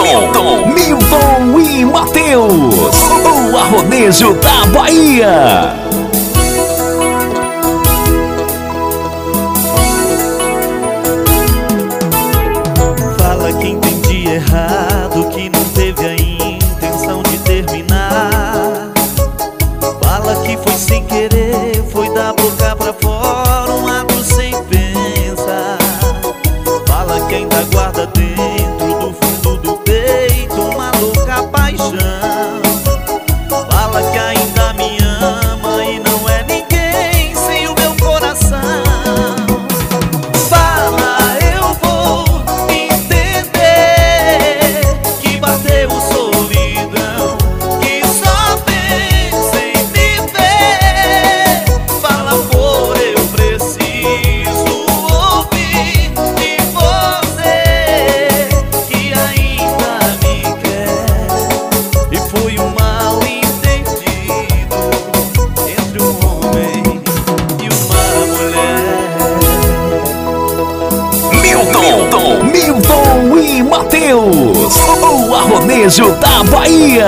Milton e Matheus, o arrodejo da Bahia. Fala que entendi errado, que não teve a intenção de terminar. Fala que foi sem querer, foi da boca pra fora, um ato sem pensar. Fala que ainda guarda dentro do fundo do peito uma louca paixão. Fala que ainda me ama e não é ninguém sem o meu coração. Fala, eu vou entender que bateu solidão, que só pensa em me ver. Fala, amor, eu preciso ouvir de você que ainda me quer. E foi um mal entendido entre um homem e uma mulher. Milton e Matheus, o arrodejo da Bahia.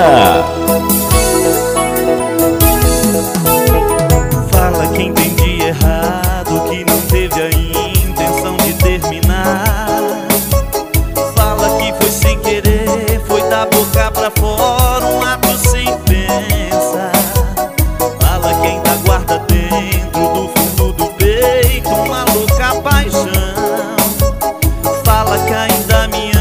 Fala que entendi errado, que não teve a intenção de terminar. Fala que foi sem querer, foi da boca pra fora, um ato sem pensar. Fala que ainda guarda dentro do fundo do peito uma louca paixão. Fala que ainda me